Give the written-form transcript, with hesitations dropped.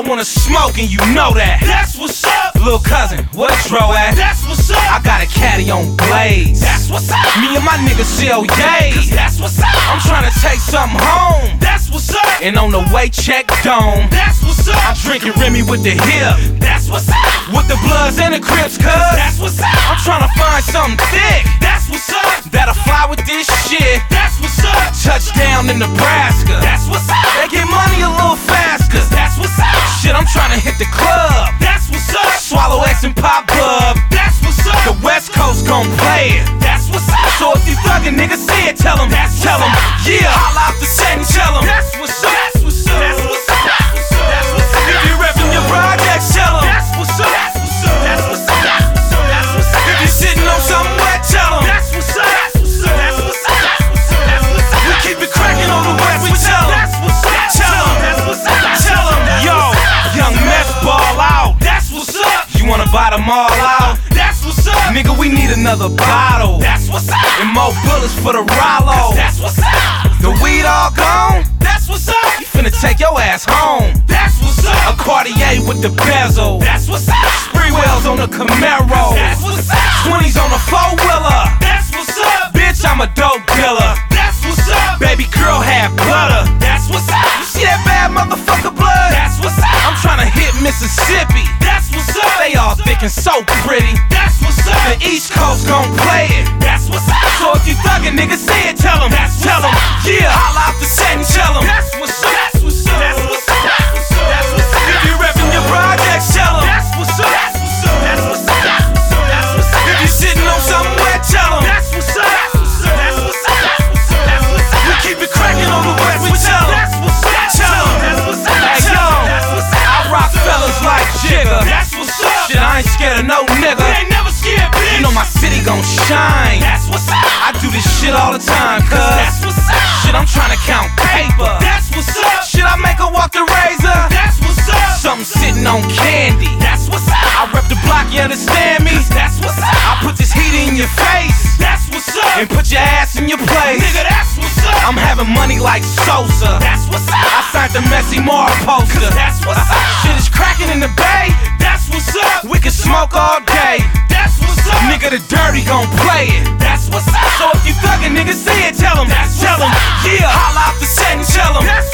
I wanna smoke and you know that. That's what's up. Lil' cousin, what dro at? That's what's up. I got a caddy on Blaze. That's what's up. Me and my niggas sell yay. That's what's up. I'm tryna take something home. That's what's up. And on the way, check dome. That's what's up. I'm drinking Remy with the hip. That's what's up. With the Bloods and the Crips, cuz That's what's up. I'm tryna find something thick That's what's up. that'll fly with this shit. That's what's up. Touchdown in Nebraska. That's what's up. They get money a little faster. That's what's up. Shit, I'm tryna hit the club. That's what's up. Swallow X and pop bub. That's what's The up. West Coast gon' play it. That's what's up. So if you thuggin' niggas see it, tell them. Tell them, yeah, holla out the set and tell them. That's what's up. That's what's up. That's what's up. That's what's up. That's what's up. If you reppin' your projects, tell them. That's what's up. That's what's up. That's what's up. That's what's up. If you sitting on something wet, tell them. That's what's up. That's what's up. That's what's up. That's what's up. That's what's up. We keep it crackin' on the West, we tell them. That's what's up. Tell them. That's what's up. Tell them, yo, young Meth ball out. That's what's up. You wanna buy them all out? That's what's up. Nigga, we need another bottle. That's what's up. And more bullets for the Rollo. That's what's up. The weed all gone? That's what's up. You finna take your ass home. That's what's A up. Cartier with the bezel. That's what's up. Spree wheels on the Camaro. That's what's up. 20s on the four-wheeler. That's what's up. Bitch, I'm a dope dealer. That's what's up. Baby girl had butter. That's what's up. You see that bad motherfucker blood? That's what's up. I'm tryna hit Mississippi. That's what's up. They all thick and so pretty. That's what's up. The East Coast gon' play it. That's what's up. So if you thuggin' niggas say it, tell them. Tell them, yeah, holla out the set and tell them. That's what's up. That's what's up. That's what's up. That's what's up. That's what's up. If you reppin' your projects, tell them. That's what's up. That's what's up. That's what's up. That's what's up. If you sitting on something wet, tell them. That's what's up. That's what's up. That's what's up. That's what's up. We keep it crackin' on the West, we tell them. That's what's up. Tell them. That's what's up. Hey, yo, That's what's up. I rock fellas like Jigga. That's what's up. Shit, I ain't scared of no We nigga. ain't never scared, bitch. You know my city gon' shine. That's what's up. I do this shit all the time, That's cuz what's up. shit, I'm tryna count paper. That's what's up. Shit, I make her walk the razor. That's what's up. Something sitting on candy. That's what's up. I rep the block, you understand me? That's what's up. I put this heat in your face That's what's up. and put your ass in your place. Nigga, that's what's up. I'm having money like Sosa. That's what's up. I signed the Messi Moore poster. That's what's up. Shit is cracking in the bay. That's what's up. We can smoke all day. That's what's up. Nigga, the dirty gon' play it. That's what's up. So if you thuggin' niggas say it, tell them. That's Tell them, what's up. yeah, holla out the set and tell them. That's